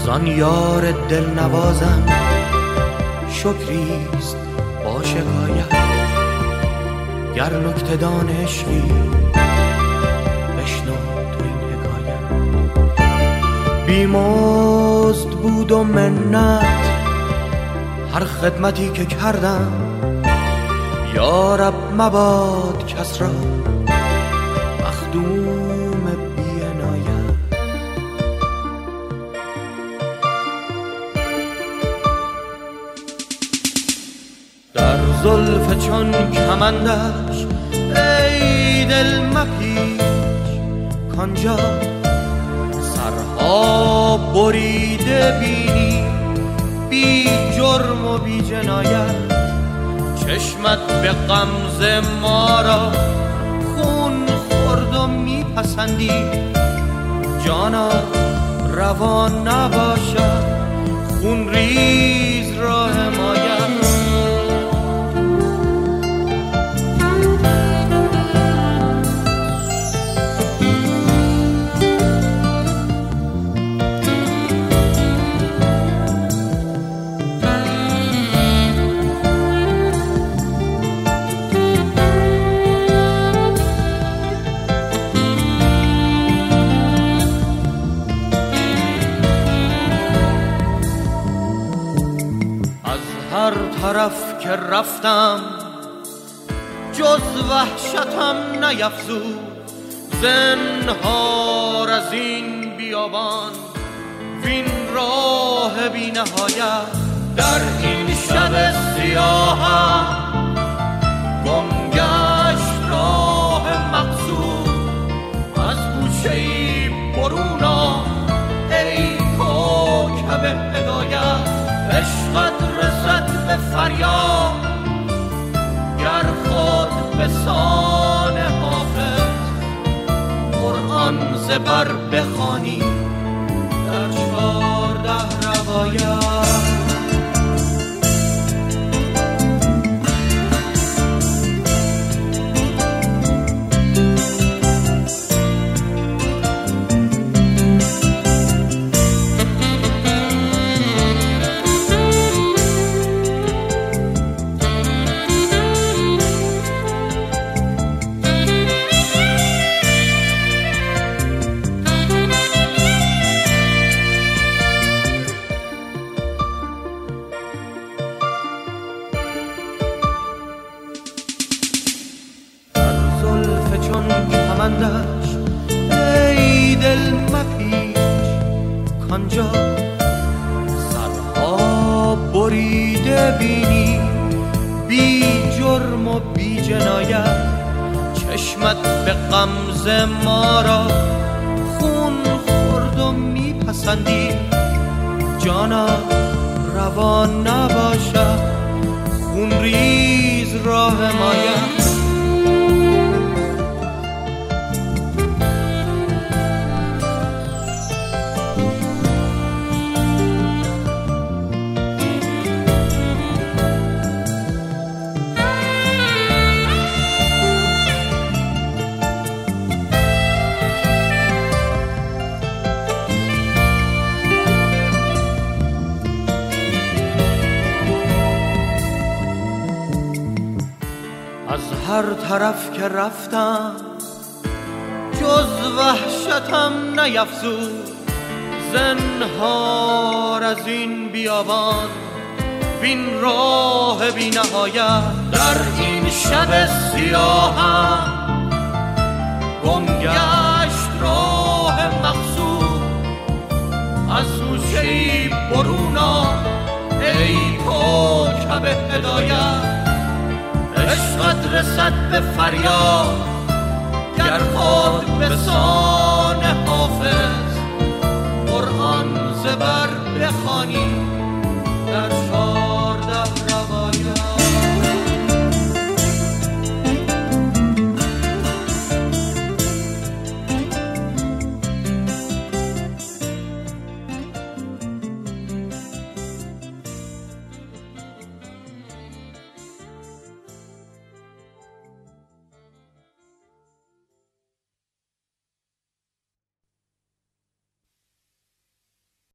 زان یار دل نوازم شکریست با شکایت. گر نکته دان عشقی بشنو تو این حکایت. بیمزد بود و منت هر خدمتی که کردم، یا رب مباد کس را مخدوم بی عنایت. در زلف چون کمندش ای دل مپیچ، کانجا سرها بریده بینی بی جرم و بی جنایت. چشمت به غمزه ما را خون خورد و میپسندی، جانا روا نباشد خون ریز را حمایت. هر طرف که رفتم جز وحشتم نیفزود، زنهار از این بیابان وین راه بی نهایت. در این شب سیاهم گم گشت راه مقصود، از گوشه‌ای برون آ ای کوکب هدایت. عشقت رسد به فریاد گر خود به سان حافظ قرآن زبر بخوانی در 14 روایت. کمندش ای دل مپیچ، کانجا سرها بریده بینی بی جرم و بی جنایت. چشمت به غمزه ما را خون خورد و میپسندی، جانا روا نباشد خون ریز را حمایت. از هر طرف که رفتم جز وحشتم نیفزود، زنهار از این بیابان وین راه بی نهایت. در این شب سیاهم گم گشت راه مقصود، از گوشه‌ای برون آ ای کوکب هدایت. عشقت رسد به فریاد گر خود به سان حافظ قرآن زبر بخوانی